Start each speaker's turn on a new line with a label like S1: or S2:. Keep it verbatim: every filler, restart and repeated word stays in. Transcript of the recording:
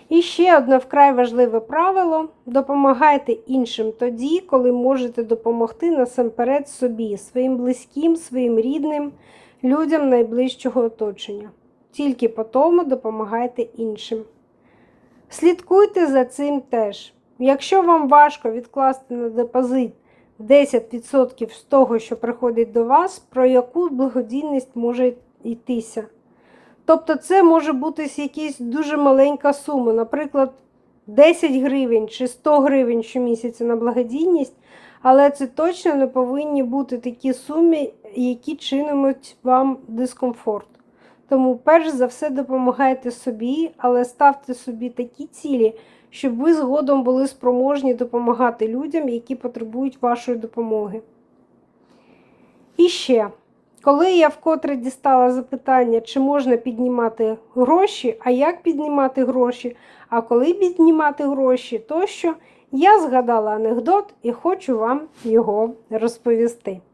S1: І ще одне вкрай важливе правило – допомагайте іншим тоді, коли можете допомогти насамперед собі, своїм близьким, своїм рідним, людям найближчого оточення. Тільки по тому допомагайте іншим. Слідкуйте за цим теж. Якщо вам важко відкласти на депозит десять відсотків з того, що приходить до вас, про яку благодійність може йтися? Тобто це може бути якась дуже маленька сума, наприклад, десять гривень чи сто гривень щомісяця на благодійність, але це точно не повинні бути такі суми, які чинитимуть вам дискомфорт. Тому перш за все допомагайте собі, але ставте собі такі цілі, щоб ви згодом були спроможні допомагати людям, які потребують вашої допомоги. І ще, коли я вкотре дістала запитання, чи можна піднімати гроші, а як піднімати гроші, а коли піднімати гроші, тощо, я згадала анекдот і хочу вам його розповісти.